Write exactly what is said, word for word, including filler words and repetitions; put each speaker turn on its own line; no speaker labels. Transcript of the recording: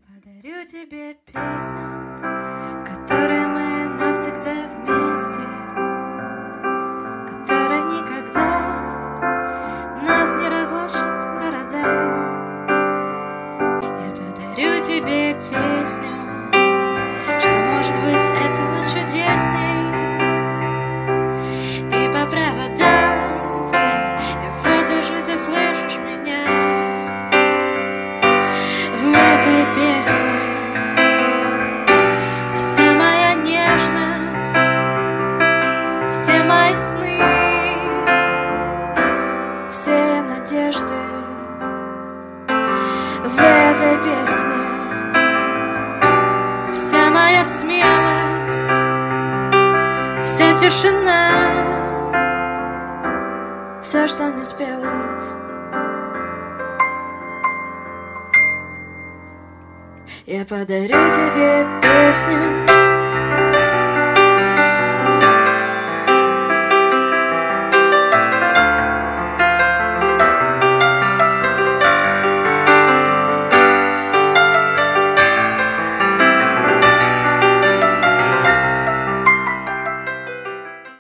Подарю тебе песню, в которой мы навсегда вместе, которая никогда нас не разлучит города. Я подарю тебе песню, что может быть этого чудесней, и по проводам в это же ты слышишь меня. В этой песне вся моя нежность, все мои сны, все надежды. В этой песне вся моя смелость, вся тишина, все, что не спелось. Я подарю тебе песню,